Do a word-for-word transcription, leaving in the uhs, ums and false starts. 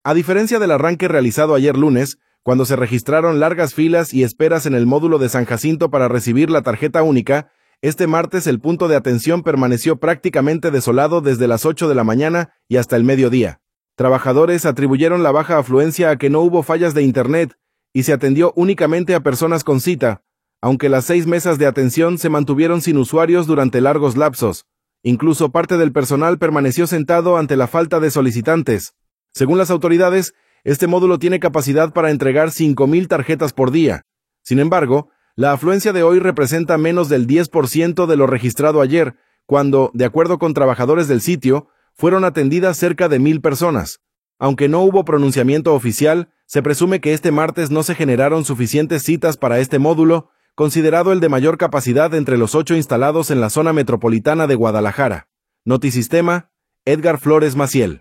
A diferencia del arranque realizado ayer lunes, cuando se registraron largas filas y esperas en el módulo de San Jacinto para recibir la tarjeta única, este martes el punto de atención permaneció prácticamente desolado desde las ocho de la mañana y hasta el mediodía. Trabajadores atribuyeron la baja afluencia a que no hubo fallas de internet y se atendió únicamente a personas con cita, aunque las seis mesas de atención se mantuvieron sin usuarios durante largos lapsos. Incluso parte del personal permaneció sentado ante la falta de solicitantes. Según las autoridades, este módulo tiene capacidad para entregar cinco mil tarjetas por día. Sin embargo, la afluencia de hoy representa menos del diez por ciento de lo registrado ayer, cuando, de acuerdo con trabajadores del sitio, fueron atendidas cerca de mil personas. Aunque no hubo pronunciamiento oficial, se presume que este martes no se generaron suficientes citas para este módulo, considerado el de mayor capacidad entre los ocho instalados en la zona metropolitana de Guadalajara. Notisistema, Edgar Flores Maciel.